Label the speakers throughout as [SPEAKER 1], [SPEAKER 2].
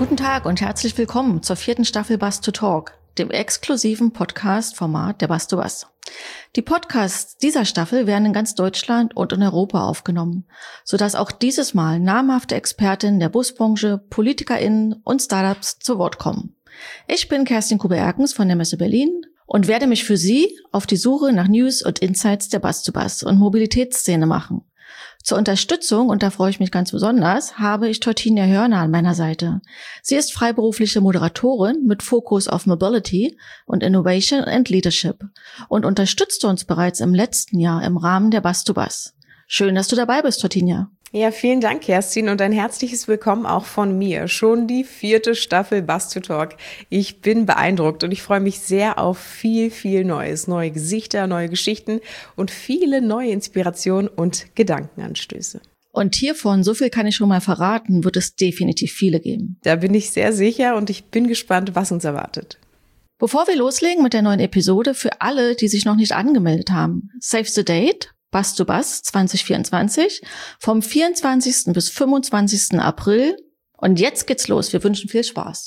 [SPEAKER 1] Guten Tag und herzlich willkommen zur 4. Staffel Buzz to Talk, dem exklusiven Podcast-Format der Buzz to Buzz. Die Podcasts dieser Staffel werden in ganz Deutschland und in Europa aufgenommen, sodass auch dieses Mal namhafte Expertinnen der Busbranche, PolitikerInnen und Startups zu Wort kommen. Ich bin Kerstin Kube-Erkens von der Messe Berlin und werde mich für Sie auf die Suche nach News und Insights der Buzz to Buzz und Mobilitätsszene machen. Zur Unterstützung, und da freue ich mich ganz besonders, habe ich Tortinia Hörner an meiner Seite. Sie ist freiberufliche Moderatorin mit Fokus auf Mobility und Innovation and Leadership und unterstützte uns bereits im letzten Jahr im Rahmen der Buzz to Buzz. Schön, dass du dabei bist, Tortinia.
[SPEAKER 2] Ja, vielen Dank, Kerstin, und ein herzliches Willkommen auch von mir. Schon die 4. Staffel Buzz to Talk. Ich bin beeindruckt und ich freue mich sehr auf viel, viel Neues. Neue Gesichter, neue Geschichten und viele neue Inspirationen und Gedankenanstöße.
[SPEAKER 1] Und hiervon, so viel kann ich schon mal verraten, wird es definitiv viele geben.
[SPEAKER 2] Da bin ich sehr sicher und ich bin gespannt, was uns erwartet.
[SPEAKER 1] Bevor wir loslegen mit der neuen Episode, für alle, die sich noch nicht angemeldet haben, save the date. Buzz to Buzz 2024 vom 24. bis 25. April. Und jetzt geht's los. Wir wünschen viel Spaß.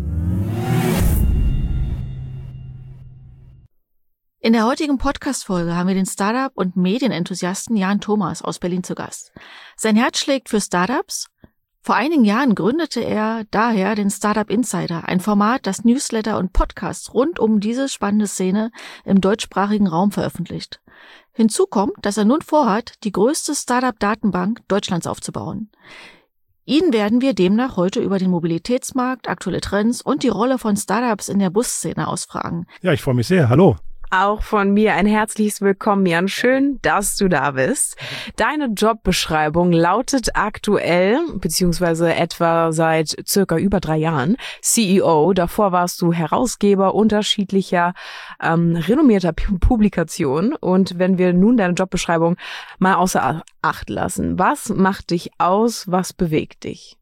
[SPEAKER 1] In der heutigen Podcast-Folge haben wir den Startup- und Medienenthusiasten Jan Thomas aus Berlin zu Gast. Sein Herz schlägt für Startups. Vor einigen Jahren gründete er daher den Startup Insider, ein Format, das Newsletter und Podcasts rund um diese spannende Szene im deutschsprachigen Raum veröffentlicht. Hinzu kommt, dass er nun vorhat, die größte Startup-Datenbank Deutschlands aufzubauen. Ihn werden wir demnach heute über den Mobilitätsmarkt, aktuelle Trends und die Rolle von Startups in der Busszene ausfragen.
[SPEAKER 3] Ja, ich freue mich sehr. Hallo.
[SPEAKER 2] Auch von mir ein herzliches Willkommen, Jan. Schön, dass du da bist. Deine Jobbeschreibung lautet aktuell, beziehungsweise etwa seit circa über 3 Jahren, CEO. Davor warst du Herausgeber unterschiedlicher renommierter Publikationen. Und wenn wir nun deine Jobbeschreibung mal außer Acht lassen, was macht dich aus, was bewegt dich?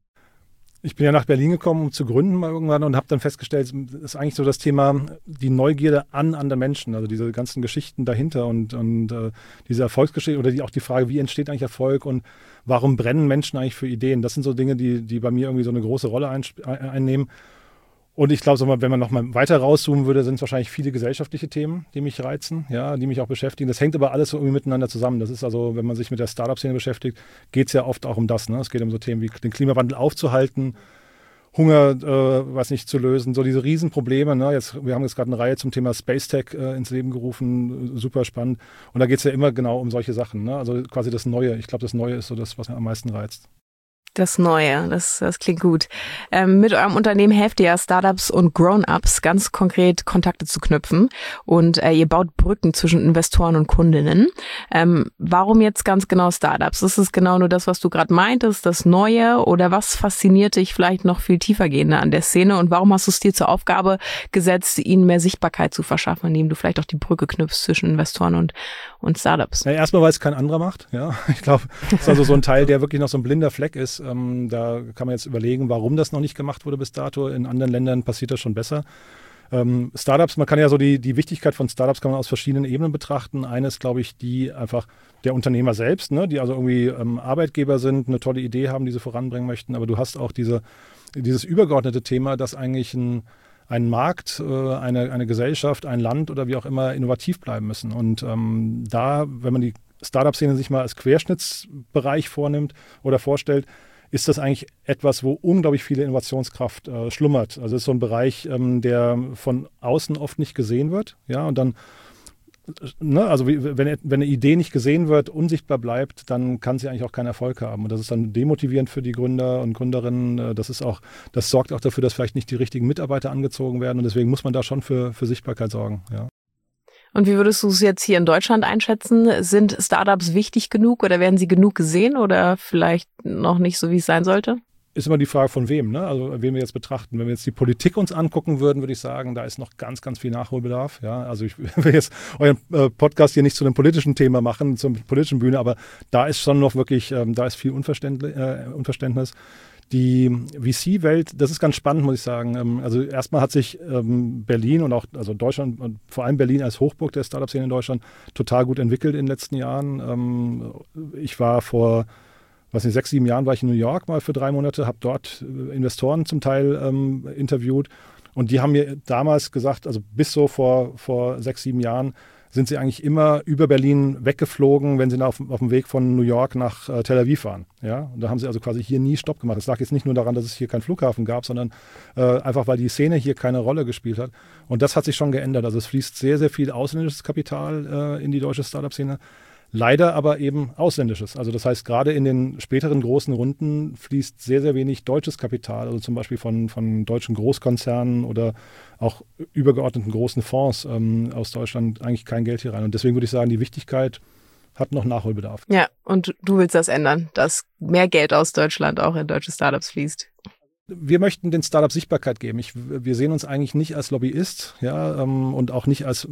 [SPEAKER 3] Ich bin ja nach Berlin gekommen, um zu gründen mal irgendwann und habe dann festgestellt, das ist eigentlich so das Thema, die Neugierde an anderen Menschen, also diese ganzen Geschichten dahinter und diese Erfolgsgeschichte oder auch die Frage, wie entsteht eigentlich Erfolg und warum brennen Menschen eigentlich für Ideen? Das sind so Dinge, die bei mir irgendwie so eine große Rolle einnehmen. Und ich glaube, wenn man noch mal weiter rauszoomen würde, sind es wahrscheinlich viele gesellschaftliche Themen, die mich reizen, ja, die mich auch beschäftigen. Das hängt aber alles so irgendwie miteinander zusammen. Das ist also, wenn man sich mit der Startup-Szene beschäftigt, geht es ja oft auch um das. Ne? Es geht um so Themen wie den Klimawandel aufzuhalten, Hunger, zu lösen, so diese Riesenprobleme. Ne? Wir haben jetzt gerade eine Reihe zum Thema Space Tech ins Leben gerufen, super spannend. Und da geht es ja immer genau um solche Sachen. Ne? Also quasi das Neue. Ich glaube, das Neue ist so das, was mir am meisten reizt.
[SPEAKER 2] Das Neue, das klingt gut. Mit eurem Unternehmen helft ihr ja Startups und Grown-ups ganz konkret Kontakte zu knüpfen und ihr baut Brücken zwischen Investoren und Kundinnen. Warum jetzt ganz genau Startups? Ist es genau nur das, was du gerade meintest, das Neue, oder was fasziniert dich vielleicht noch viel tiefergehender an der Szene und warum hast du es dir zur Aufgabe gesetzt, ihnen mehr Sichtbarkeit zu verschaffen, indem du vielleicht auch die Brücke knüpfst zwischen Investoren und Startups?
[SPEAKER 3] Ja, erstmal, weil es kein anderer macht. Ja, ich glaube, das ist also so ein Teil, der wirklich noch so ein blinder Fleck ist. Da kann man jetzt überlegen, warum das noch nicht gemacht wurde bis dato. In anderen Ländern passiert das schon besser. Startups, man kann ja so die Wichtigkeit von Startups kann man aus verschiedenen Ebenen betrachten. Eine ist, glaube ich, die einfach der Unternehmer selbst, ne, die also irgendwie Arbeitgeber sind, eine tolle Idee haben, die sie voranbringen möchten. Aber du hast auch dieses übergeordnete Thema, dass eigentlich ein Markt, eine Gesellschaft, ein Land oder wie auch immer innovativ bleiben müssen. Und wenn man die Startup-Szene sich mal als Querschnittsbereich vornimmt oder vorstellt, ist das eigentlich etwas, wo unglaublich viel Innovationskraft schlummert. Also es ist so ein Bereich, der von außen oft nicht gesehen wird. Ja, und dann, ne, also wenn eine Idee nicht gesehen wird, unsichtbar bleibt, dann kann sie eigentlich auch keinen Erfolg haben. Und das ist dann demotivierend für die Gründer und Gründerinnen. Das sorgt auch dafür, dass vielleicht nicht die richtigen Mitarbeiter angezogen werden. Und deswegen muss man da schon für Sichtbarkeit sorgen. Ja.
[SPEAKER 2] Und wie würdest du es jetzt hier in Deutschland einschätzen? Sind Startups wichtig genug oder werden sie genug gesehen oder vielleicht noch nicht so, wie es sein sollte?
[SPEAKER 3] Ist immer die Frage von wem, ne? Also wen wir jetzt betrachten. Wenn wir jetzt die Politik uns angucken würden, würde ich sagen, da ist noch ganz, ganz viel Nachholbedarf. Ja? Also ich will jetzt euren Podcast hier nicht zu einem politischen Thema machen, zur politischen Bühne, aber da ist schon noch wirklich, da ist viel Unverständnis. Die VC-Welt, das ist ganz spannend, muss ich sagen. Also erstmal hat sich Berlin und auch also Deutschland und vor allem Berlin als Hochburg der Startup-Szene in Deutschland total gut entwickelt in den letzten Jahren. Ich war vor 6, 7 Jahren war ich in New York mal für 3 Monate, habe dort Investoren zum Teil interviewt und die haben mir damals gesagt, also bis so vor 6, 7 Jahren sind sie eigentlich immer über Berlin weggeflogen, wenn sie auf dem Weg von New York nach Tel Aviv waren. Ja? Und da haben sie also quasi hier nie Stopp gemacht. Das lag jetzt nicht nur daran, dass es hier keinen Flughafen gab, sondern einfach, weil die Szene hier keine Rolle gespielt hat. Und das hat sich schon geändert. Also es fließt sehr, sehr viel ausländisches Kapital in die deutsche Startup-Szene. Leider aber eben ausländisches. Also das heißt, gerade in den späteren großen Runden fließt sehr, sehr wenig deutsches Kapital, also zum Beispiel von deutschen Großkonzernen oder auch übergeordneten großen Fonds aus Deutschland eigentlich kein Geld hier rein. Und deswegen würde ich sagen, die Wichtigkeit hat noch Nachholbedarf.
[SPEAKER 2] Ja, und du willst das ändern, dass mehr Geld aus Deutschland auch in deutsche Startups fließt.
[SPEAKER 3] Wir möchten den Startups Sichtbarkeit geben. Wir sehen uns eigentlich nicht als Lobbyist, ja, und auch nicht als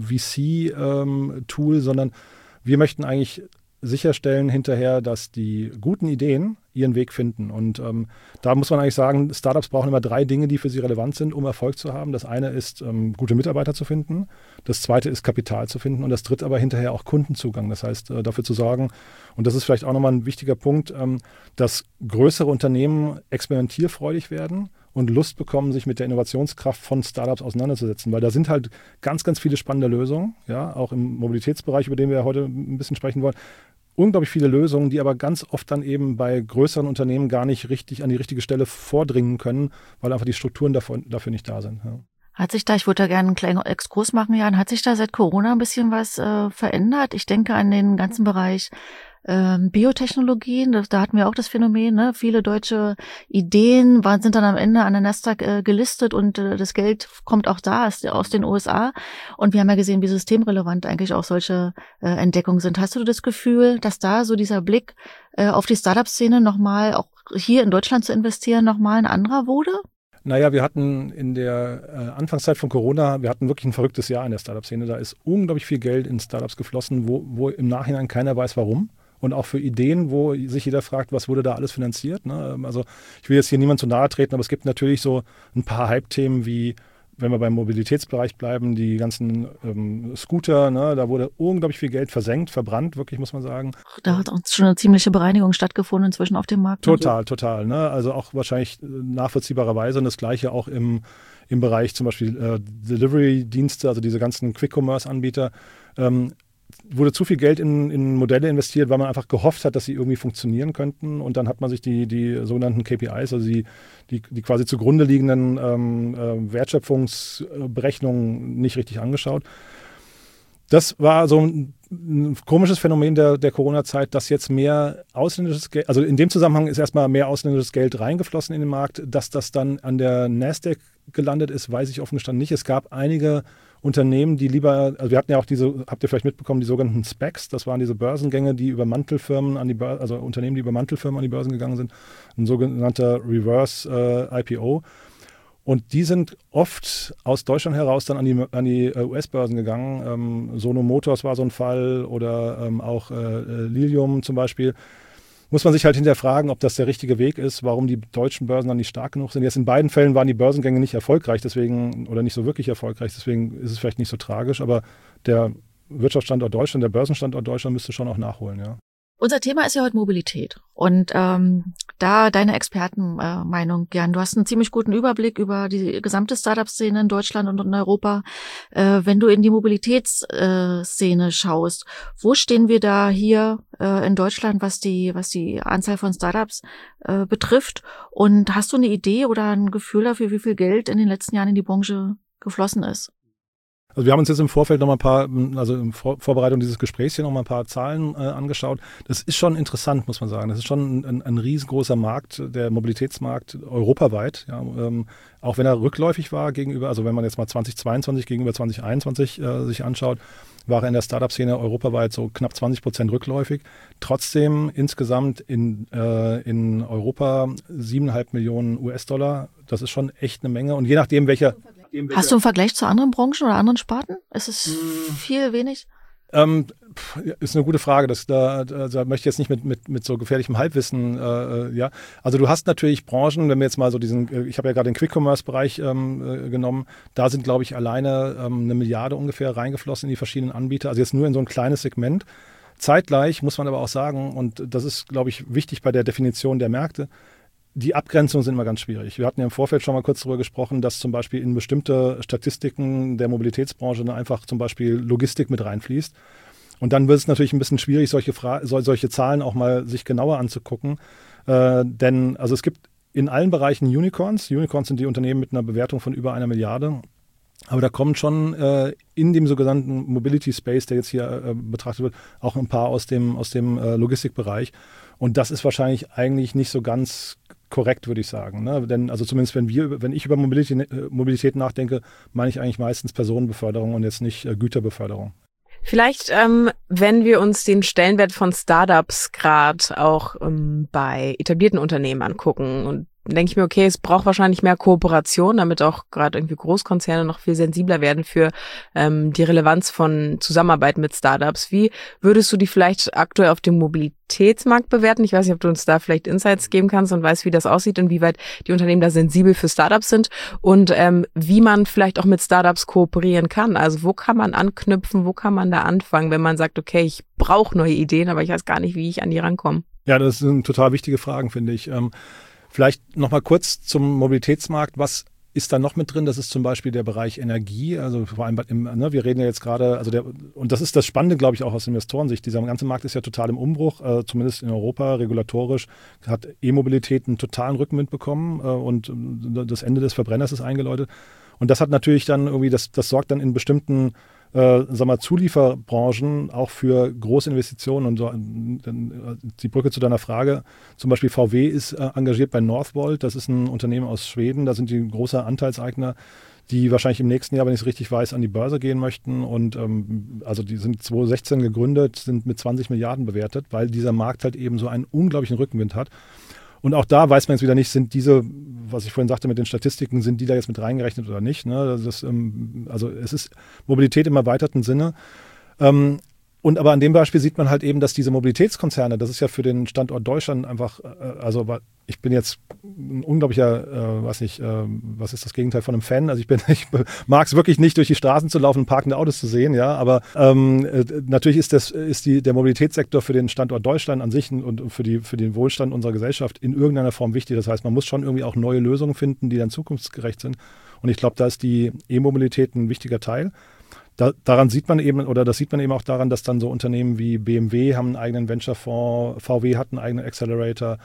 [SPEAKER 3] VC-Tool, sondern wir möchten eigentlich sicherstellen hinterher, dass die guten Ideen ihren Weg finden. Und da muss man eigentlich sagen, Startups brauchen immer 3 Dinge, die für sie relevant sind, um Erfolg zu haben. Das eine ist, gute Mitarbeiter zu finden. Das zweite ist, Kapital zu finden. Und das dritte aber hinterher auch Kundenzugang. Das heißt, dafür zu sorgen, und das ist vielleicht auch nochmal ein wichtiger Punkt, dass größere Unternehmen experimentierfreudig werden und Lust bekommen, sich mit der Innovationskraft von Startups auseinanderzusetzen. Weil da sind halt ganz, ganz viele spannende Lösungen, ja, auch im Mobilitätsbereich, über den wir heute ein bisschen sprechen wollen. Unglaublich viele Lösungen, die aber ganz oft dann eben bei größeren Unternehmen gar nicht richtig an die richtige Stelle vordringen können, weil einfach die Strukturen dafür nicht da sind. Ja.
[SPEAKER 1] Hat sich da, ich würde da gerne einen kleinen Exkurs machen, Jan, hat sich da seit Corona ein bisschen was verändert? Ich denke an den ganzen Bereich Biotechnologien, da hatten wir auch das Phänomen, ne? Viele deutsche Ideen sind dann am Ende an der Nasdaq gelistet und das Geld kommt auch da aus den USA. Und wir haben ja gesehen, wie systemrelevant eigentlich auch solche Entdeckungen sind. Hast du das Gefühl, dass da so dieser Blick auf die Startup-Szene nochmal, auch hier in Deutschland zu investieren, nochmal ein anderer wurde?
[SPEAKER 3] Naja, wir hatten in der Anfangszeit von Corona, wir hatten wirklich ein verrücktes Jahr in der Startup-Szene. Da ist unglaublich viel Geld in Startups geflossen, wo im Nachhinein keiner weiß, warum. Und auch für Ideen, wo sich jeder fragt, was wurde da alles finanziert. Ne? Also ich will jetzt hier niemand zu nahe treten, aber es gibt natürlich so ein paar Hype-Themen wie, wenn wir beim Mobilitätsbereich bleiben, die ganzen Scooter, ne? Da wurde unglaublich viel Geld versenkt, verbrannt, wirklich, muss man sagen.
[SPEAKER 1] Da hat auch schon eine ziemliche Bereinigung stattgefunden inzwischen auf dem Markt.
[SPEAKER 3] Total. Ne? Also auch wahrscheinlich nachvollziehbarerweise und das Gleiche auch im Bereich zum Beispiel Delivery-Dienste, also diese ganzen Quick-Commerce-Anbieter, wurde zu viel Geld in Modelle investiert, weil man einfach gehofft hat, dass sie irgendwie funktionieren könnten. Und dann hat man sich die sogenannten KPIs, also die quasi zugrunde liegenden Wertschöpfungsberechnungen nicht richtig angeschaut. Das war so ein komisches Phänomen der Corona-Zeit, dass jetzt mehr ausländisches Geld, also in dem Zusammenhang ist erstmal mehr ausländisches Geld reingeflossen in den Markt. Dass das dann an der Nasdaq gelandet ist, weiß ich offen gestanden nicht. Es gab einige Unternehmen, die lieber, also wir hatten ja auch habt ihr vielleicht mitbekommen, die sogenannten SPACs, das waren diese Börsengänge, die über Mantelfirmen also Unternehmen, die über Mantelfirmen an die Börsen gegangen sind, ein sogenannter Reverse IPO. Und die sind oft aus Deutschland heraus dann an die US-Börsen gegangen. Sono Motors war so ein Fall oder auch Lilium zum Beispiel. Muss man sich halt hinterfragen, ob das der richtige Weg ist, warum die deutschen Börsen dann nicht stark genug sind. Jetzt in beiden Fällen waren die Börsengänge nicht erfolgreich, deswegen oder nicht so wirklich erfolgreich, deswegen ist es vielleicht nicht so tragisch, aber der Wirtschaftsstandort Deutschland, der Börsenstandort Deutschland müsste schon auch nachholen, ja.
[SPEAKER 1] Unser Thema ist ja heute Mobilität und da deine Expertenmeinung, Jan, du hast einen ziemlich guten Überblick über die gesamte Startup-Szene in Deutschland und in Europa. Wenn du in die Mobilitätsszene schaust, wo stehen wir da hier in Deutschland, was die Anzahl von Startups betrifft? Und hast du eine Idee oder ein Gefühl dafür, wie viel Geld in den letzten Jahren in die Branche geflossen ist?
[SPEAKER 3] Also wir haben uns jetzt im Vorfeld noch mal ein paar, also in Vorbereitung dieses Gesprächs hier noch mal ein paar Zahlen angeschaut. Das ist schon interessant, muss man sagen. Das ist schon ein riesengroßer Markt, der Mobilitätsmarkt europaweit. Ja, auch wenn er rückläufig war gegenüber, also wenn man jetzt mal 2022 gegenüber 2021 sich anschaut, war er in der Startup-Szene europaweit so knapp 20% rückläufig. Trotzdem insgesamt in Europa 7,5 Millionen US-Dollar. Das ist schon echt eine Menge. Und je nachdem, welcher...
[SPEAKER 1] Hast du einen Vergleich zu anderen Branchen oder anderen Sparten? Ist es viel, wenig?
[SPEAKER 3] Ist eine gute Frage. Da möchte ich jetzt nicht mit so gefährlichem Halbwissen, ja. Also du hast natürlich Branchen, wenn wir jetzt mal so ich habe ja gerade den Quick-Commerce-Bereich genommen, da sind, glaube ich, alleine 1 Milliarde ungefähr reingeflossen in die verschiedenen Anbieter. Also jetzt nur in so ein kleines Segment. Zeitgleich muss man aber auch sagen, und das ist, glaube ich, wichtig bei der Definition der Märkte, die Abgrenzungen sind immer ganz schwierig. Wir hatten ja im Vorfeld schon mal kurz darüber gesprochen, dass zum Beispiel in bestimmte Statistiken der Mobilitätsbranche einfach zum Beispiel Logistik mit reinfließt. Und dann wird es natürlich ein bisschen schwierig, solche Zahlen auch mal sich genauer anzugucken. Denn also es gibt in allen Bereichen Unicorns. Unicorns sind die Unternehmen mit einer Bewertung von über 1 Milliarde. Aber da kommen schon in dem sogenannten Mobility Space, der jetzt hier betrachtet wird, auch ein paar aus dem Logistikbereich. Und das ist wahrscheinlich eigentlich nicht so ganz korrekt, würde ich sagen. Ne? Denn also zumindest wenn ich über Mobilität nachdenke, meine ich eigentlich meistens Personenbeförderung und jetzt nicht Güterbeförderung.
[SPEAKER 2] Vielleicht, wenn wir uns den Stellenwert von Startups gerade auch bei etablierten Unternehmen angucken, und denke ich mir, okay, es braucht wahrscheinlich mehr Kooperation, damit auch gerade irgendwie Großkonzerne noch viel sensibler werden für die Relevanz von Zusammenarbeit mit Startups. Wie würdest du die vielleicht aktuell auf dem Mobilitätsmarkt bewerten? Ich weiß nicht, ob du uns da vielleicht Insights geben kannst und weißt, wie das aussieht, inwieweit die Unternehmen da sensibel für Startups sind und wie man vielleicht auch mit Startups kooperieren kann. Also wo kann man anknüpfen, wo kann man da anfangen, wenn man sagt, okay, ich brauche neue Ideen, aber ich weiß gar nicht, wie ich an die rankomme?
[SPEAKER 3] Ja, das sind total wichtige Fragen, finde ich. Vielleicht noch mal kurz zum Mobilitätsmarkt. Was ist da noch mit drin? Das ist zum Beispiel der Bereich Energie. Also vor allem, wir reden ja jetzt gerade, und das ist das Spannende, glaube ich, auch aus Investorensicht. Dieser ganze Markt ist ja total im Umbruch, zumindest in Europa, regulatorisch. Hat E-Mobilität einen totalen Rückenwind bekommen und das Ende des Verbrenners ist eingeläutet. Und das hat natürlich dann irgendwie, das sorgt dann in bestimmten Zulieferbranchen auch für große Investitionen und so. Die Brücke zu deiner Frage, zum Beispiel VW ist engagiert bei Northvolt, das ist ein Unternehmen aus Schweden, da sind die große Anteilseigner, die wahrscheinlich im nächsten Jahr, wenn ich es richtig weiß, an die Börse gehen möchten und also die sind 2016 gegründet, sind mit 20 Milliarden bewertet, weil dieser Markt halt eben so einen unglaublichen Rückenwind hat. Und auch da weiß man jetzt wieder nicht, sind diese, was ich vorhin sagte mit den Statistiken, sind die da jetzt mit reingerechnet oder nicht. Ne? Also es ist Mobilität im erweiterten Sinne. Und aber an dem Beispiel sieht man halt eben, dass diese Mobilitätskonzerne, das ist ja für den Standort Deutschland einfach, also ich bin jetzt ein unglaublicher, was ist das Gegenteil von einem Fan? Also ich mag es wirklich nicht, durch die Straßen zu laufen und parkende Autos zu sehen, ja, aber natürlich ist der Mobilitätssektor für den Standort Deutschland an sich und für den Wohlstand unserer Gesellschaft in irgendeiner Form wichtig. Das heißt, man muss schon irgendwie auch neue Lösungen finden, die dann zukunftsgerecht sind. Und ich glaube, da ist die E-Mobilität ein wichtiger Teil. Das sieht man eben auch daran, dass dann so Unternehmen wie BMW haben einen eigenen Venture-Fonds, VW hat einen eigenen Accelerator,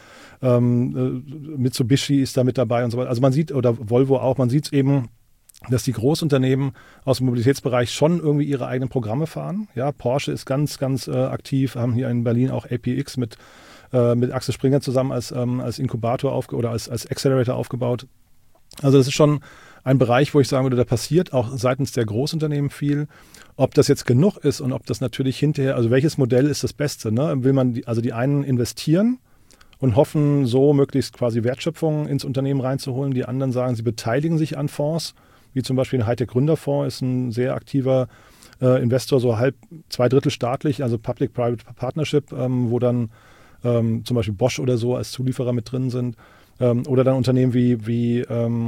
[SPEAKER 3] Mitsubishi ist da mit dabei und so weiter. Also man sieht, oder Volvo auch, man sieht eben, dass die Großunternehmen aus dem Mobilitätsbereich schon irgendwie ihre eigenen Programme fahren. Ja, Porsche ist ganz, ganz aktiv, haben hier in Berlin auch APX mit Axel Springer zusammen als Inkubator oder als Accelerator aufgebaut. Also das ist schon ein Bereich, wo ich sagen würde, da passiert auch seitens der Großunternehmen viel. Ob das jetzt genug ist und ob das natürlich hinterher, also welches Modell ist das Beste? Ne? Will man die einen investieren und hoffen, so möglichst quasi Wertschöpfung ins Unternehmen reinzuholen. Die anderen sagen, sie beteiligen sich an Fonds, wie zum Beispiel ein Hightech-Gründerfonds ist ein sehr aktiver Investor, so 2/3 staatlich, also Public-Private Partnership, wo dann zum Beispiel Bosch oder so als Zulieferer mit drin sind. Oder dann Unternehmen wie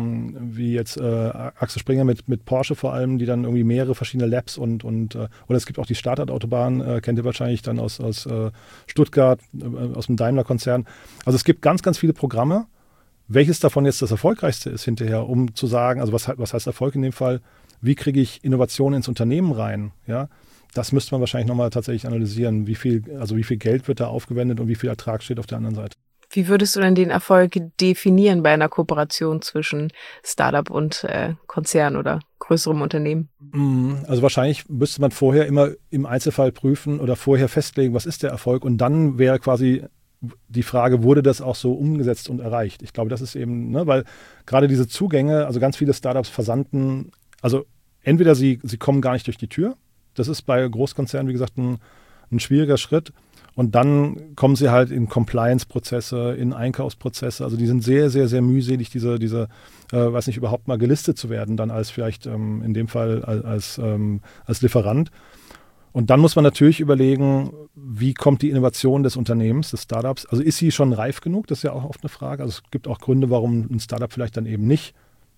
[SPEAKER 3] jetzt Axel Springer mit Porsche vor allem, die dann irgendwie mehrere verschiedene Labs oder es gibt auch die Startup-Autobahn, kennt ihr wahrscheinlich dann aus Stuttgart, aus dem Daimler-Konzern. Also es gibt ganz, ganz viele Programme. Welches davon jetzt das erfolgreichste ist hinterher, um zu sagen, also was heißt Erfolg in dem Fall, wie kriege ich Innovation ins Unternehmen rein, ja? Das müsste man wahrscheinlich nochmal tatsächlich analysieren, wie viel Geld wird da aufgewendet und wie viel Ertrag steht auf der anderen Seite.
[SPEAKER 2] Wie würdest du denn den Erfolg definieren bei einer Kooperation zwischen Startup und Konzern oder größerem Unternehmen?
[SPEAKER 3] Also wahrscheinlich müsste man vorher immer im Einzelfall prüfen oder vorher festlegen, was ist der Erfolg, und dann wäre quasi die Frage, wurde das auch so umgesetzt und erreicht? Ich glaube, das ist eben, weil gerade diese Zugänge, also ganz viele Startups versanden, also entweder sie kommen gar nicht durch die Tür, das ist bei Großkonzernen, wie gesagt, ein schwieriger Schritt. Und dann kommen sie halt in Compliance-Prozesse, in Einkaufsprozesse. Also die sind sehr, sehr, sehr mühselig, weiß nicht, überhaupt mal gelistet zu werden, dann als vielleicht in dem Fall als Lieferant. Und dann muss man natürlich überlegen, wie kommt die Innovation des Unternehmens, des Startups? Also ist sie schon reif genug? Das ist ja auch oft eine Frage. Also es gibt auch Gründe, warum ein Startup vielleicht dann eben nicht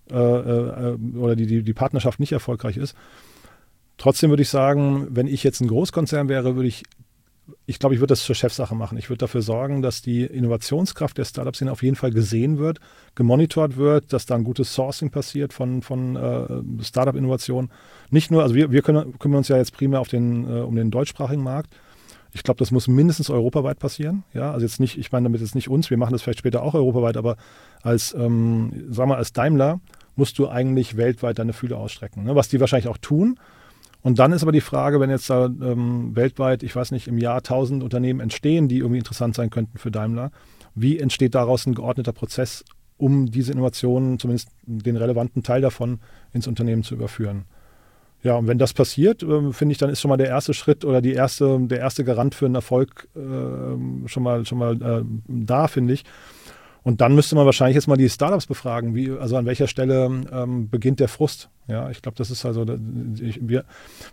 [SPEAKER 3] oder die Partnerschaft nicht erfolgreich ist. Trotzdem würde ich sagen, wenn ich jetzt ein Großkonzern wäre, würde ich ich glaube, ich würde das zur Chefsache machen. Ich würde dafür sorgen, dass die Innovationskraft der Startups auf jeden Fall gesehen wird, gemonitort wird, dass da ein gutes Sourcing passiert von Startup-Innovationen. Nicht nur, also wir kümmern uns ja jetzt primär um den deutschsprachigen Markt. Ich glaube, das muss mindestens europaweit passieren. Ja, also jetzt nicht, ich meine damit jetzt nicht uns, wir machen das vielleicht später auch europaweit, aber als Daimler musst du eigentlich weltweit deine Fühler ausstrecken, ne? Was die wahrscheinlich auch tun. Und dann ist aber die Frage, wenn jetzt da weltweit, ich weiß nicht, im Jahr 1000 Unternehmen entstehen, die irgendwie interessant sein könnten für Daimler, wie entsteht daraus ein geordneter Prozess, um diese Innovationen, zumindest den relevanten Teil davon, ins Unternehmen zu überführen? Ja, und wenn das passiert, finde ich, dann ist schon mal der erste Schritt oder der erste Garant für einen Erfolg schon mal da, finde ich. Und dann müsste man wahrscheinlich jetzt mal die Startups befragen, also an welcher Stelle beginnt der Frust. Ja, ich glaube, das ist also, wir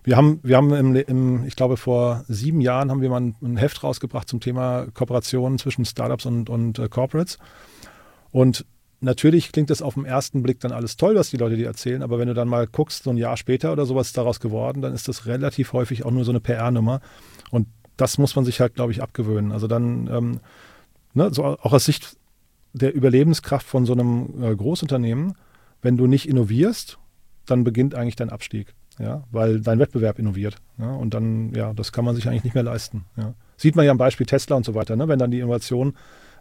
[SPEAKER 3] haben ich glaube, vor 7 Jahren haben wir mal ein Heft rausgebracht zum Thema Kooperationen zwischen Startups und Corporates. Und natürlich klingt das auf den ersten Blick dann alles toll, was die Leute dir erzählen, aber wenn du dann mal guckst, so ein Jahr später oder sowas ist daraus geworden, dann ist das relativ häufig auch nur so eine PR-Nummer. Und das muss man sich halt, glaube ich, abgewöhnen. Also dann, so auch aus Sicht der Überlebenskraft von so einem Großunternehmen, wenn du nicht innovierst, dann beginnt eigentlich dein Abstieg, ja, weil dein Wettbewerb innoviert. Ja, und dann, ja, das kann man sich eigentlich nicht mehr leisten. Ja. Sieht man ja am Beispiel Tesla und so weiter, ne, wenn dann die Innovation,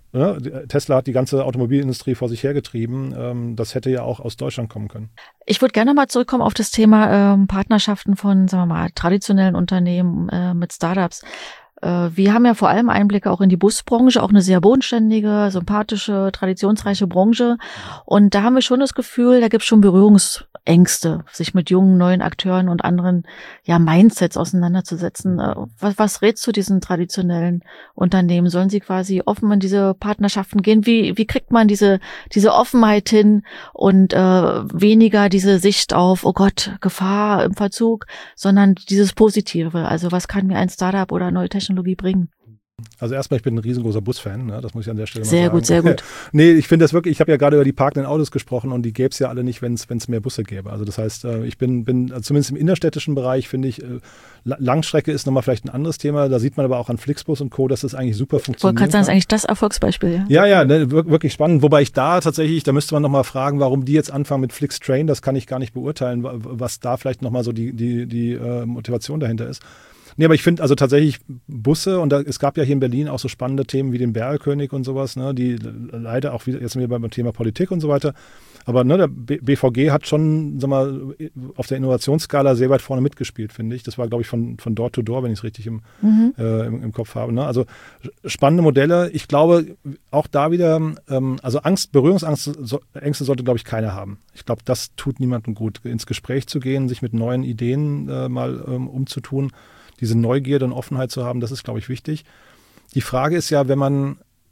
[SPEAKER 3] Tesla hat die ganze Automobilindustrie vor sich hergetrieben, das hätte ja auch aus Deutschland kommen können.
[SPEAKER 1] Ich würde gerne mal zurückkommen auf das Thema Partnerschaften von, sagen wir mal, traditionellen Unternehmen mit Startups. Wir haben ja vor allem Einblicke auch in die Busbranche, auch eine sehr bodenständige, sympathische, traditionsreiche Branche. Und da haben wir schon das Gefühl, da gibt es schon Berührungsängste, sich mit jungen, neuen Akteuren und anderen Mindsets auseinanderzusetzen. Was rätst du diesen traditionellen Unternehmen? Sollen sie quasi offen in diese Partnerschaften gehen? Wie kriegt man diese Offenheit hin und weniger diese Sicht auf, oh Gott, Gefahr im Verzug, sondern dieses Positive? Also was kann mir ein Startup oder neue Technologie bringen?
[SPEAKER 3] Also erstmal, ich bin ein riesengroßer Busfan, ne? Das muss ich an der Stelle mal
[SPEAKER 1] sagen.
[SPEAKER 3] Sehr gut,
[SPEAKER 1] sehr gut.
[SPEAKER 3] Nee, ich finde das wirklich, ich habe ja gerade über die parkenden Autos gesprochen und die gäbe es ja alle nicht, wenn es mehr Busse gäbe. Also das heißt, ich bin zumindest im innerstädtischen Bereich, finde ich, Langstrecke ist nochmal vielleicht ein anderes Thema. Da sieht man aber auch an Flixbus und Co., dass das eigentlich super funktioniert. Ich wollte
[SPEAKER 1] gerade sagen, das ist eigentlich das Erfolgsbeispiel.
[SPEAKER 3] Ja, ne, wirklich spannend. Wobei ich da tatsächlich, da müsste man nochmal fragen, warum die jetzt anfangen mit FlixTrain. Das kann ich gar nicht beurteilen, was da vielleicht nochmal so die Motivation dahinter ist. Nee, aber ich finde also tatsächlich Busse, und es gab ja hier in Berlin auch so spannende Themen wie den Berlkönig und sowas, ne, die leider auch wieder, jetzt sind wir beim Thema Politik und so weiter, aber ne, der BVG hat schon, sag mal, auf der Innovationsskala sehr weit vorne mitgespielt, finde ich. Das war, glaube ich, von Door to Door, wenn ich es richtig im Kopf habe. Ne? Also spannende Modelle. Ich glaube, auch da wieder, also Berührungsängste sollte, glaube ich, keiner haben. Ich glaube, das tut niemandem gut, ins Gespräch zu gehen, sich mit neuen Ideen mal umzutun. Diese Neugierde und Offenheit zu haben, das ist, glaube ich, wichtig. Die Frage ist ja, wenn man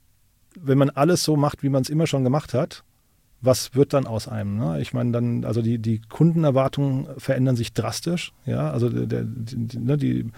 [SPEAKER 3] alles so macht, wie man es immer schon gemacht hat, was wird dann aus einem? Ne? Ich meine, dann, also die Kundenerwartungen verändern sich drastisch. Ja, also die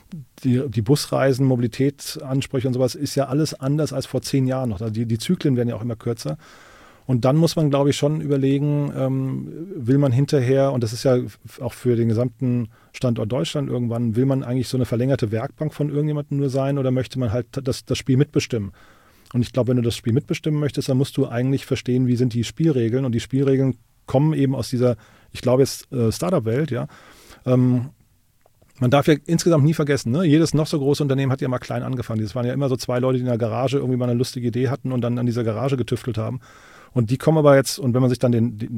[SPEAKER 3] Busreisen, Mobilitätsansprüche und sowas ist ja alles anders als vor 10 Jahren noch. Also die Zyklen werden ja auch immer kürzer. Und dann muss man, glaube ich, schon überlegen, will man hinterher, und das ist ja auch für den gesamten Standort Deutschland irgendwann, will man eigentlich so eine verlängerte Werkbank von irgendjemandem nur sein oder möchte man halt das Spiel mitbestimmen? Und ich glaube, wenn du das Spiel mitbestimmen möchtest, dann musst du eigentlich verstehen, wie sind die Spielregeln. Und die Spielregeln kommen eben aus dieser, ich glaube jetzt, Startup-Welt, ja. Man darf ja insgesamt nie vergessen, ne? Jedes noch so große Unternehmen hat ja mal klein angefangen. Das waren ja immer so 2 Leute, die in der Garage irgendwie mal eine lustige Idee hatten und dann an dieser Garage getüftelt haben. Und die kommen aber jetzt, und wenn man sich dann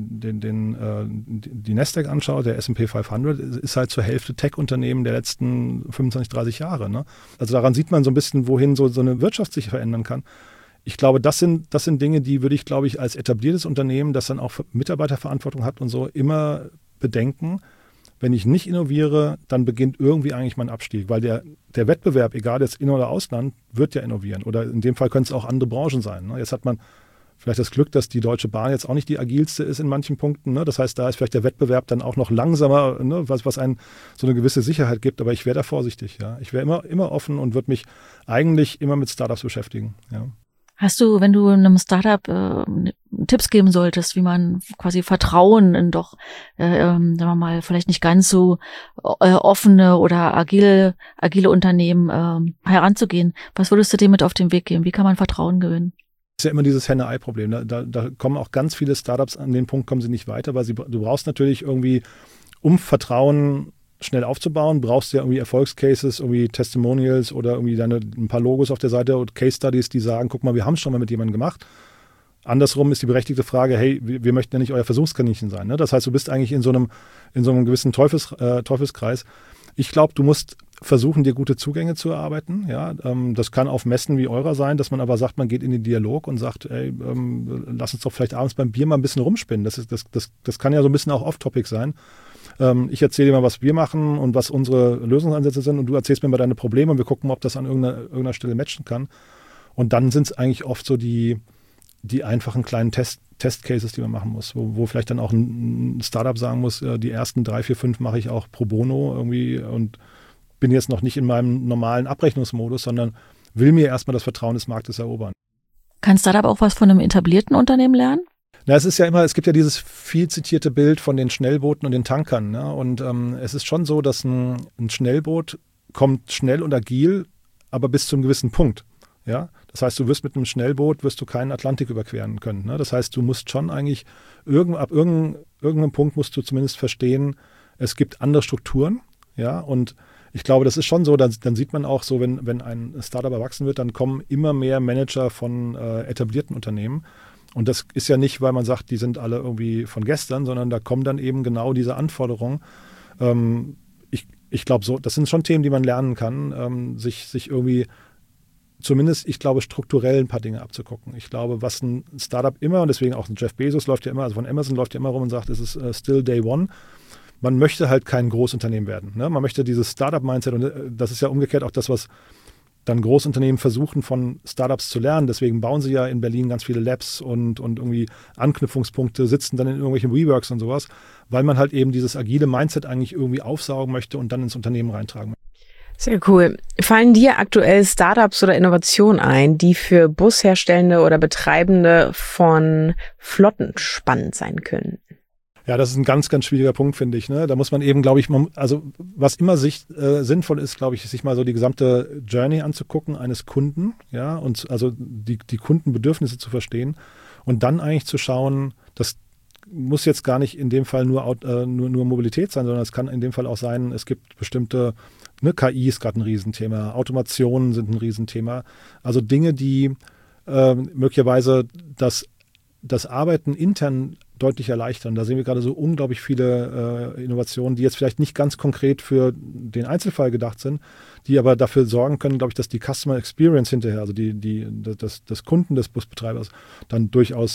[SPEAKER 3] die Nasdaq anschaut, der S&P 500, ist halt zur Hälfte Tech-Unternehmen der letzten 25, 30 Jahre. Ne? Also daran sieht man so ein bisschen, wohin so eine Wirtschaft sich verändern kann. Ich glaube, das sind Dinge, die würde ich, glaube ich, als etabliertes Unternehmen, das dann auch Mitarbeiterverantwortung hat und so, immer bedenken. Wenn ich nicht innoviere, dann beginnt irgendwie eigentlich mein Abstieg, weil der Wettbewerb, egal jetzt In- oder Ausland, wird ja innovieren. Oder in dem Fall können es auch andere Branchen sein. Ne? Jetzt hat man vielleicht das Glück, dass die Deutsche Bahn jetzt auch nicht die agilste ist in manchen Punkten. Ne? Das heißt, da ist vielleicht der Wettbewerb dann auch noch langsamer, ne? was einen so eine gewisse Sicherheit gibt. Aber ich wäre da vorsichtig. Ja? Ich wäre immer offen und würde mich eigentlich immer mit Startups beschäftigen. Ja?
[SPEAKER 1] Hast du, wenn du einem Startup eine Tipps geben solltest, wie man quasi Vertrauen in doch, sagen wir mal, vielleicht nicht ganz so offene oder agile Unternehmen heranzugehen. Was würdest du dem mit auf den Weg geben? Wie kann man Vertrauen gewinnen?
[SPEAKER 3] Das ist ja immer dieses Henne-Ei-Problem. Da kommen auch ganz viele Startups an den Punkt, kommen sie nicht weiter, weil du brauchst natürlich irgendwie, um Vertrauen schnell aufzubauen, brauchst du ja irgendwie Erfolgscases, irgendwie Testimonials oder irgendwie ein paar Logos auf der Seite und Case Studies, die sagen, guck mal, wir haben es schon mal mit jemandem gemacht. Andersrum ist die berechtigte Frage, hey, wir möchten ja nicht euer Versuchskaninchen sein. Ne? Das heißt, du bist eigentlich in so einem gewissen Teufelskreis. Ich glaube, du musst versuchen, dir gute Zugänge zu erarbeiten. Ja? Das kann auf Messen wie eurer sein, dass man aber sagt, man geht in den Dialog und sagt, ey, lass uns doch vielleicht abends beim Bier mal ein bisschen rumspinnen. Das kann ja so ein bisschen auch off-topic sein. Ich erzähle dir mal, was wir machen und was unsere Lösungsansätze sind und du erzählst mir mal deine Probleme und wir gucken, ob das an irgendeiner Stelle matchen kann. Und dann sind es eigentlich oft so die einfachen kleinen Testcases, die man machen muss, wo vielleicht dann auch ein Startup sagen muss, die ersten 3, 4, 5 mache ich auch pro bono irgendwie und bin jetzt noch nicht in meinem normalen Abrechnungsmodus, sondern will mir erstmal das Vertrauen des Marktes erobern.
[SPEAKER 1] Kann Startup auch was von einem etablierten Unternehmen lernen?
[SPEAKER 3] Na, es gibt ja dieses viel zitierte Bild von den Schnellbooten und den Tankern. Ne? Und es ist schon so, dass ein Schnellboot kommt schnell und agil, aber bis zu einem gewissen Punkt. Ja? Das heißt, du wirst mit einem Schnellboot keinen Atlantik überqueren können. Ne? Das heißt, du musst schon eigentlich ab irgendeinem Punkt musst du zumindest verstehen, es gibt andere Strukturen. Ja? Und ich glaube, das ist schon so, dann sieht man auch so, wenn ein Startup erwachsen wird, dann kommen immer mehr Manager von etablierten Unternehmen. Und das ist ja nicht, weil man sagt, die sind alle irgendwie von gestern, sondern da kommen dann eben genau diese Anforderungen. Ich glaube, das sind schon Themen, die man lernen kann, sich irgendwie zumindest, ich glaube, strukturell ein paar Dinge abzugucken. Ich glaube, was ein Startup immer, und deswegen auch ein Jeff Bezos läuft ja immer, also von Amazon läuft ja immer rum und sagt, es ist still day one. Man möchte halt kein Großunternehmen werden. Ne? Man möchte dieses Startup-Mindset, und das ist ja umgekehrt auch das, was dann Großunternehmen versuchen, von Startups zu lernen. Deswegen bauen sie ja in Berlin ganz viele Labs und irgendwie Anknüpfungspunkte, sitzen dann in irgendwelchen WeWorks und sowas, weil man halt eben dieses agile Mindset eigentlich irgendwie aufsaugen möchte und dann ins Unternehmen reintragen möchte.
[SPEAKER 2] Sehr cool. Fallen dir aktuell Startups oder Innovationen ein, die für Busherstellende oder Betreibende von Flotten spannend sein können?
[SPEAKER 3] Ja, das ist ein ganz, ganz schwieriger Punkt, finde ich. Ne? Da muss man eben, glaube ich, was immer sinnvoll ist, glaube ich, sich mal so die gesamte Journey anzugucken eines Kunden, ja, und also die Kundenbedürfnisse zu verstehen und dann eigentlich zu schauen, das muss jetzt gar nicht in dem Fall nur Mobilität sein, sondern es kann in dem Fall auch sein, es gibt bestimmte, KI ist gerade ein Riesenthema, Automationen sind ein Riesenthema, also Dinge, die möglicherweise das Arbeiten intern deutlich erleichtern. Da sehen wir gerade so unglaublich viele Innovationen, die jetzt vielleicht nicht ganz konkret für den Einzelfall gedacht sind, die aber dafür sorgen können, glaube ich, dass die Customer Experience hinterher, also das Kunden des Busbetreibers dann durchaus,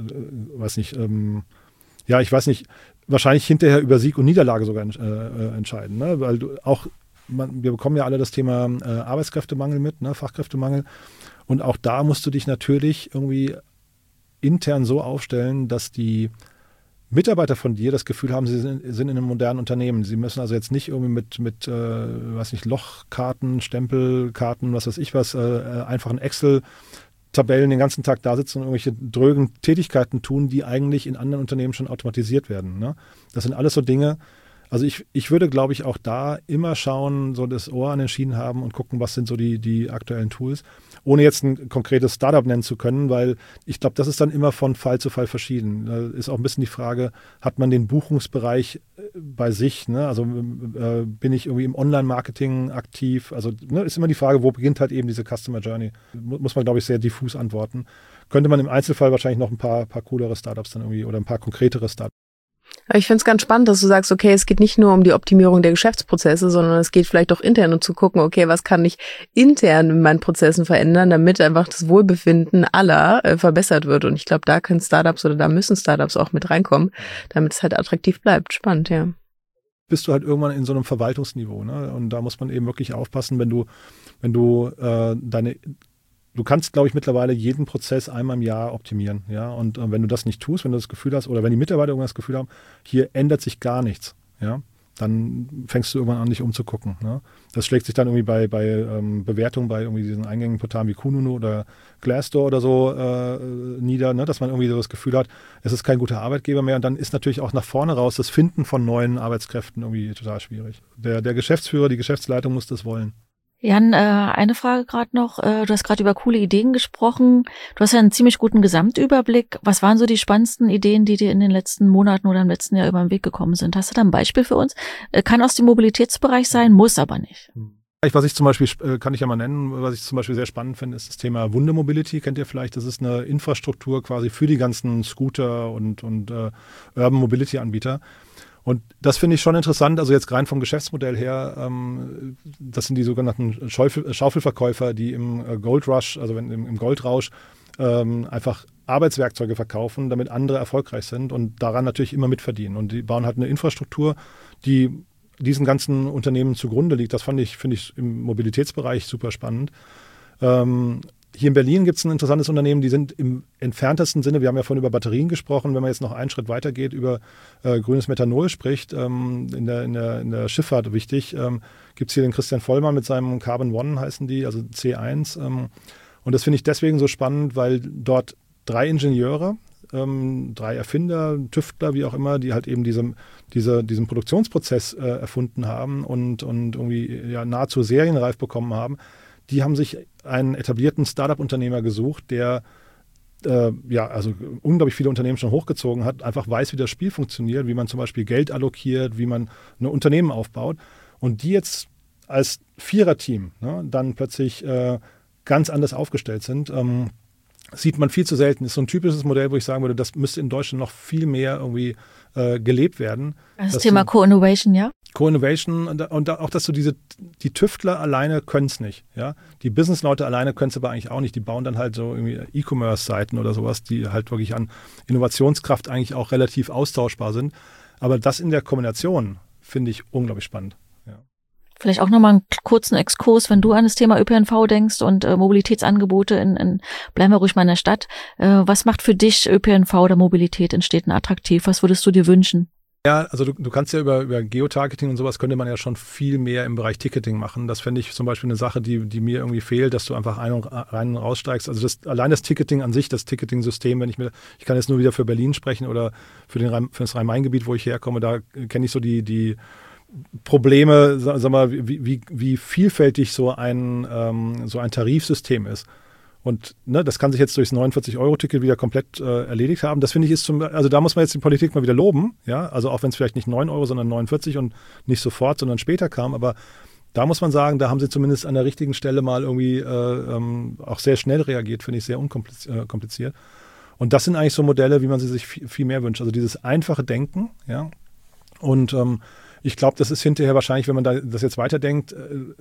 [SPEAKER 3] ich weiß nicht, wahrscheinlich hinterher über Sieg und Niederlage sogar entscheiden. Ne? Weil wir bekommen ja alle das Thema Arbeitskräftemangel mit, ne? Fachkräftemangel. Und auch da musst du dich natürlich irgendwie intern so aufstellen, dass die Mitarbeiter von dir das Gefühl haben, sie sind in einem modernen Unternehmen. Sie müssen also jetzt nicht irgendwie mit Lochkarten, Stempelkarten, was weiß ich was, einfachen Excel-Tabellen den ganzen Tag da sitzen und irgendwelche drögen Tätigkeiten tun, die eigentlich in anderen Unternehmen schon automatisiert werden. Ne? Das sind alles so Dinge. Also ich würde, glaube ich, auch da immer schauen, so das Ohr an den Schienen haben und gucken, was sind so die aktuellen Tools, ohne jetzt ein konkretes Startup nennen zu können, weil ich glaube, das ist dann immer von Fall zu Fall verschieden. Da ist auch ein bisschen die Frage, hat man den Buchungsbereich bei sich, ne? Also bin ich irgendwie im Online-Marketing aktiv? Also ist immer die Frage, wo beginnt halt eben diese Customer Journey? Muss man, glaube ich, sehr diffus antworten. Könnte man im Einzelfall wahrscheinlich noch ein paar coolere Startups dann irgendwie oder ein paar konkretere Startups.
[SPEAKER 2] Ich finde es ganz spannend, dass du sagst, okay, es geht nicht nur um die Optimierung der Geschäftsprozesse, sondern es geht vielleicht auch intern und zu gucken, okay, was kann ich intern in meinen Prozessen verändern, damit einfach das Wohlbefinden aller verbessert wird. Und ich glaube, da müssen Startups auch mit reinkommen, damit es halt attraktiv bleibt. Spannend, ja.
[SPEAKER 3] Bist du halt irgendwann in so einem Verwaltungsniveau, ne? Und da muss man eben wirklich aufpassen, wenn du Du kannst, glaube ich, mittlerweile jeden Prozess einmal im Jahr optimieren. Ja? Und wenn du das nicht tust, wenn du das Gefühl hast, oder wenn die Mitarbeiter irgendwann das Gefühl haben, hier ändert sich gar nichts, ja? dann fängst du irgendwann an, dich umzugucken. Ne? Das schlägt sich dann irgendwie bei Bewertungen bei irgendwie diesen eingängigen Portalen wie Kununu oder Glassdoor oder so nieder, ne? Dass man irgendwie so das Gefühl hat, es ist kein guter Arbeitgeber mehr. Und dann ist natürlich auch nach vorne raus das Finden von neuen Arbeitskräften irgendwie total schwierig. Der Geschäftsführer, die Geschäftsleitung muss das wollen.
[SPEAKER 1] Jan, eine Frage gerade noch. Du hast gerade über coole Ideen gesprochen. Du hast ja einen ziemlich guten Gesamtüberblick. Was waren so die spannendsten Ideen, die dir in den letzten Monaten oder im letzten Jahr über den Weg gekommen sind? Hast du da ein Beispiel für uns? Kann aus dem Mobilitätsbereich sein, muss aber nicht.
[SPEAKER 3] Was ich zum Beispiel, kann ich ja mal nennen, was ich zum Beispiel sehr spannend finde, ist das Thema Wunde Mobility. Kennt ihr vielleicht? Das ist eine Infrastruktur quasi für die ganzen Scooter und Urban Mobility Anbieter. Und das finde ich schon interessant, also jetzt rein vom Geschäftsmodell her, das sind die sogenannten Schaufelverkäufer, die im Gold Rush, also im Goldrausch, einfach Arbeitswerkzeuge verkaufen, damit andere erfolgreich sind und daran natürlich immer mitverdienen. Und die bauen halt eine Infrastruktur, die diesen ganzen Unternehmen zugrunde liegt. Das finde ich im Mobilitätsbereich super spannend. Hier in Berlin gibt es ein interessantes Unternehmen, die sind im entferntesten Sinne, wir haben ja vorhin über Batterien gesprochen, wenn man jetzt noch einen Schritt weiter geht, über grünes Methanol spricht, in der Schifffahrt wichtig, gibt es hier den Christian Vollmann mit seinem Carbon One, heißen die, also C1. Und das finde ich deswegen so spannend, weil dort 3 Ingenieure, 3 Erfinder, Tüftler, wie auch immer, die halt eben diesen Produktionsprozess erfunden haben und irgendwie ja, nahezu serienreif bekommen haben. Die haben sich einen etablierten Startup-Unternehmer gesucht, der also unglaublich viele Unternehmen schon hochgezogen hat, einfach weiß, wie das Spiel funktioniert, wie man zum Beispiel Geld allokiert, wie man ein Unternehmen aufbaut. Und die jetzt als Viererteam dann plötzlich ganz anders aufgestellt sind, sieht man viel zu selten. Ist so ein typisches Modell, wo ich sagen würde, das müsste in Deutschland noch viel mehr irgendwie gelebt werden.
[SPEAKER 1] Das Thema Co-Innovation, ja?
[SPEAKER 3] Co-Innovation und auch, dass du die Tüftler alleine können es nicht. Ja? Die Businessleute alleine können es aber eigentlich auch nicht. Die bauen dann halt so irgendwie E-Commerce-Seiten oder sowas, die halt wirklich an Innovationskraft eigentlich auch relativ austauschbar sind. Aber das in der Kombination finde ich unglaublich spannend. Ja.
[SPEAKER 1] Vielleicht auch nochmal einen kurzen Exkurs, wenn du an das Thema ÖPNV denkst und Mobilitätsangebote bleiben wir ruhig mal in der Stadt. Was macht für dich ÖPNV oder Mobilität in Städten attraktiv? Was würdest du dir wünschen?
[SPEAKER 3] Ja, also du kannst ja über Geotargeting und sowas könnte man ja schon viel mehr im Bereich Ticketing machen. Das fände ich zum Beispiel eine Sache, die mir irgendwie fehlt, dass du einfach rein und raussteigst. Also allein das Ticketing an sich, das Ticketing-System, ich kann jetzt nur wieder für Berlin sprechen oder für das Rhein-Main-Gebiet, wo ich herkomme, da kenne ich so die Probleme, sag mal, wie vielfältig so ein Tarifsystem ist. Und das kann sich jetzt durchs 49-Euro-Ticket wieder komplett erledigt haben. Das finde ich also da muss man jetzt die Politik mal wieder loben. Ja? Also auch wenn es vielleicht nicht 9 Euro, sondern 49 und nicht sofort, sondern später kam. Aber da muss man sagen, da haben sie zumindest an der richtigen Stelle mal irgendwie auch sehr schnell reagiert, finde ich sehr unkompliziert. Und das sind eigentlich so Modelle, wie man sie sich viel mehr wünscht. Also dieses einfache Denken, ja. Und ich glaube, das ist hinterher wahrscheinlich, wenn man das jetzt weiterdenkt,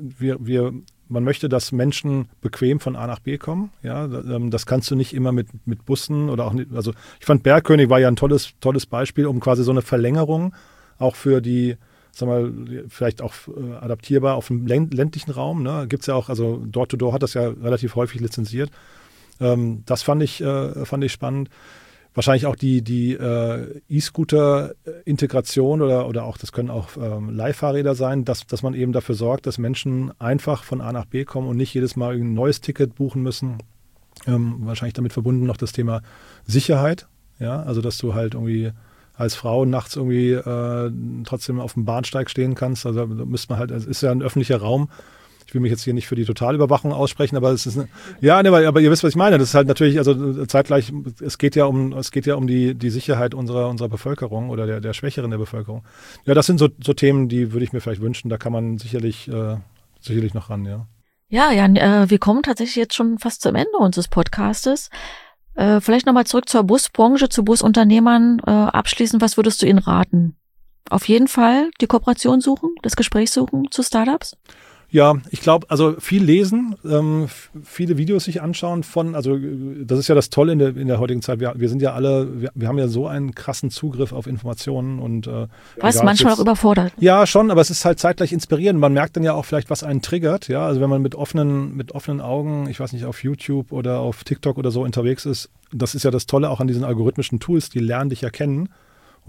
[SPEAKER 3] man möchte, dass Menschen bequem von A nach B kommen. Ja, das kannst du nicht immer mit Bussen oder auch nicht. Also ich fand Bergkönig war ja ein tolles Beispiel, um quasi so eine Verlängerung auch für die, sag mal, vielleicht auch adaptierbar auf dem ländlichen Raum. Ne? Gibt's ja auch, also Door-to-Door hat das ja relativ häufig lizenziert. Das fand ich spannend. Wahrscheinlich auch die E-Scooter-Integration oder auch, das können auch Leihfahrräder sein, dass man eben dafür sorgt, dass Menschen einfach von A nach B kommen und nicht jedes Mal ein neues Ticket buchen müssen. Wahrscheinlich damit verbunden noch das Thema Sicherheit. Ja, also dass du halt irgendwie als Frau nachts irgendwie trotzdem auf dem Bahnsteig stehen kannst. Also da müsste man halt, es ist ja ein öffentlicher Raum. Ich will mich jetzt hier nicht für die Totalüberwachung aussprechen, aber es ist aber ihr wisst, was ich meine. Das ist halt natürlich, also zeitgleich, es geht ja um die Sicherheit unserer Bevölkerung oder der Schwächeren der Bevölkerung. Ja, das sind so Themen, die würde ich mir vielleicht wünschen. Da kann man sicherlich noch ran, ja.
[SPEAKER 1] Ja, Jan, wir kommen tatsächlich jetzt schon fast zum Ende unseres Podcastes. Vielleicht nochmal zurück zur Busbranche, zu Busunternehmern. Abschließend, was würdest du ihnen raten? Auf jeden Fall die Kooperation suchen, das Gespräch suchen zu Startups?
[SPEAKER 3] Ja, ich glaube, also viel lesen, viele Videos sich anschauen also das ist ja das Tolle in der heutigen Zeit. Wir sind ja alle, wir haben ja so einen krassen Zugriff auf Informationen und
[SPEAKER 1] was manchmal auch überfordert.
[SPEAKER 3] Ja, schon, aber es ist halt zeitgleich inspirierend. Man merkt dann ja auch vielleicht, was einen triggert. Ja, also wenn man mit offenen Augen, ich weiß nicht, auf YouTube oder auf TikTok oder so unterwegs ist, das ist ja das Tolle auch an diesen algorithmischen Tools, die lernen dich ja kennen.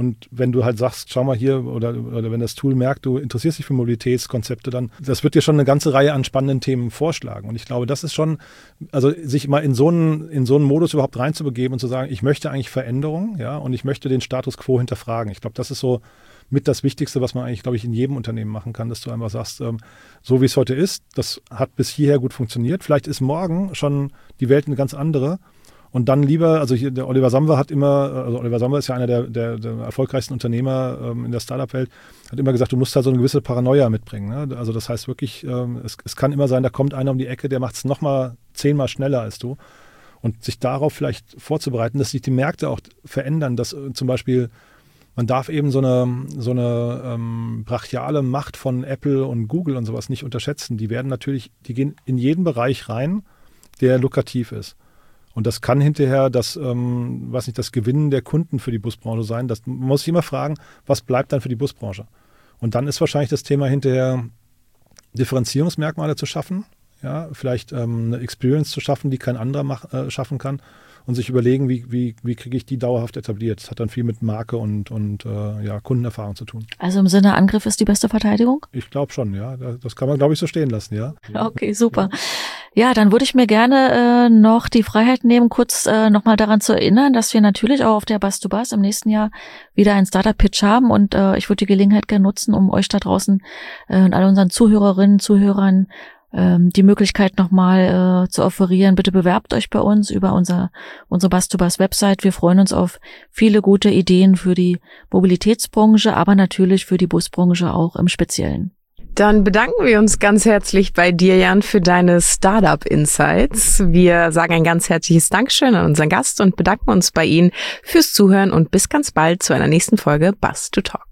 [SPEAKER 3] Und wenn du halt sagst, schau mal hier, oder wenn das Tool merkt, du interessierst dich für Mobilitätskonzepte, dann, das wird dir schon eine ganze Reihe an spannenden Themen vorschlagen. Und ich glaube, das ist schon, also sich mal in so einen Modus überhaupt reinzubegeben und zu sagen, ich möchte eigentlich Veränderung, ja, und ich möchte den Status quo hinterfragen. Ich glaube, das ist so mit das Wichtigste, was man eigentlich, glaube ich, in jedem Unternehmen machen kann, dass du einfach sagst, so wie es heute ist, das hat bis hierher gut funktioniert. Vielleicht ist morgen schon die Welt eine ganz andere. Und dann lieber, also hier, der Oliver Samwer Oliver Samwer ist ja einer der erfolgreichsten Unternehmer in der Startup-Welt, hat immer gesagt, du musst halt so eine gewisse Paranoia mitbringen. Ne? Also das heißt wirklich, es kann immer sein, da kommt einer um die Ecke, der macht es nochmal 10-mal schneller als du. Und sich darauf vielleicht vorzubereiten, dass sich die Märkte auch verändern, dass zum Beispiel man darf eben so eine brachiale Macht von Apple und Google und sowas nicht unterschätzen. Die gehen in jeden Bereich rein, der lukrativ ist. Und das kann hinterher das Gewinnen der Kunden für die Busbranche sein. Man muss sich immer fragen, was bleibt dann für die Busbranche? Und dann ist wahrscheinlich das Thema hinterher, Differenzierungsmerkmale zu schaffen, ja, vielleicht eine Experience zu schaffen, die kein anderer schaffen kann und sich überlegen, wie kriege ich die dauerhaft etabliert. Das hat dann viel mit Marke und Kundenerfahrung zu tun.
[SPEAKER 1] Also im Sinne, Angriff ist die beste Verteidigung?
[SPEAKER 3] Ich glaube schon, ja. Das kann man, glaube ich, so stehen lassen, ja.
[SPEAKER 1] Okay, super. Ja, dann würde ich mir gerne noch die Freiheit nehmen, kurz nochmal daran zu erinnern, dass wir natürlich auch auf der Bus2Bus im nächsten Jahr wieder einen Startup-Pitch haben und ich würde die Gelegenheit gerne nutzen, um euch da draußen und all unseren Zuhörerinnen, Zuhörern die Möglichkeit nochmal zu offerieren. Bitte bewerbt euch bei uns über unsere Bus2Bus-Website. Wir freuen uns auf viele gute Ideen für die Mobilitätsbranche, aber natürlich für die Busbranche auch im Speziellen.
[SPEAKER 2] Dann bedanken wir uns ganz herzlich bei dir, Jan, für deine Startup-Insights. Wir sagen ein ganz herzliches Dankeschön an unseren Gast und bedanken uns bei Ihnen fürs Zuhören und bis ganz bald zu einer nächsten Folge Bus2Talk.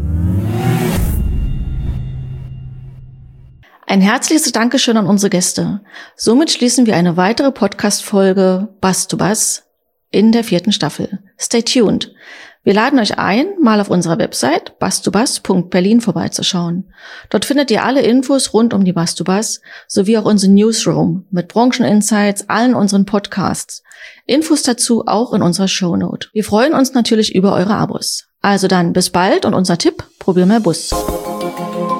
[SPEAKER 1] Ein herzliches Dankeschön an unsere Gäste. Somit schließen wir eine weitere Podcast-Folge Bus2Bus in der 4. Staffel. Stay tuned. Wir laden euch ein, mal auf unserer Website bus2bus.berlin vorbeizuschauen. Dort findet ihr alle Infos rund um die Bus2Bus sowie auch unseren Newsroom mit Brancheninsights, allen unseren Podcasts. Infos dazu auch in unserer Shownote. Wir freuen uns natürlich über eure Abos. Also dann bis bald und unser Tipp, probier mal Bus.